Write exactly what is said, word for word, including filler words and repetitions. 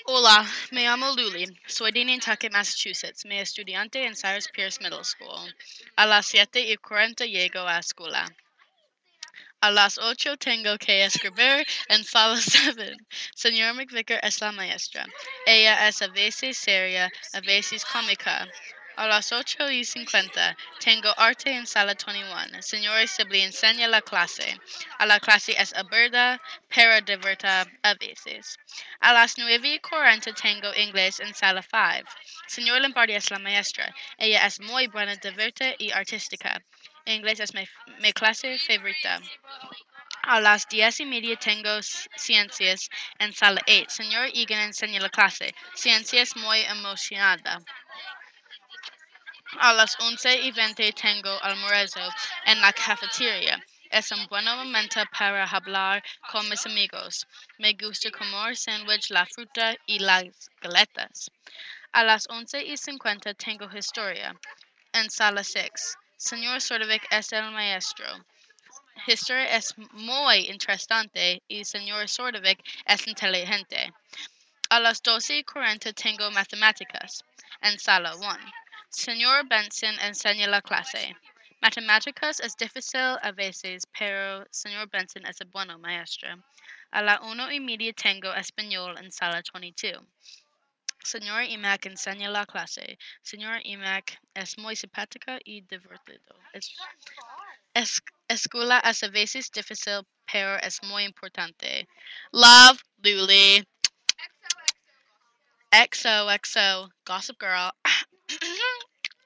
Hola, me llamo Luli. Soy de Nantucket, Massachusetts. Me estudiante en Cyrus Pierce Middle School. A las siete y cuarenta llego a escuela. A las ocho tengo que escribir en sala siete. Señora McVicker es la maestra. Ella es a veces seria, a veces cómica. A las ocho y cincuenta tengo arte en sala veintiuno. Señora Sibley enseña la clase. A la clase es aburrida, pero divertida a veces. A las nueve y cuarenta tengo inglés en sala cinco. Señora Lombardi es la maestra. Ella es muy buena, divertida y artística. Inglés es mi, mi clase favorita. A las diez y media tengo ciencias en sala ocho. Señor Egan enseña la clase. Ciencias muy emocionada. A las once y veinte tengo almuerzo en la cafetería. Es un buen momento para hablar con mis amigos. Me gusta comer sándwich, la fruta y las galletas. A las once y cincuenta tengo historia en sala seis. Señor Sordovic es el maestro. Historia es muy interesante y señor Sordovic es inteligente. A las doce y cuarenta tengo matemáticas en sala uno. Señor Benson enseña la clase. Matemáticas es difícil a veces, pero señor Benson es un buen maestro. A la una y media tengo español en sala veintidós. Señora Emac enseña la clase. Señora Emac es muy simpática y divertido. Es, es, escuela es a veces difícil, pero es muy importante. Love, Luli. X O X O, Gossip Girl.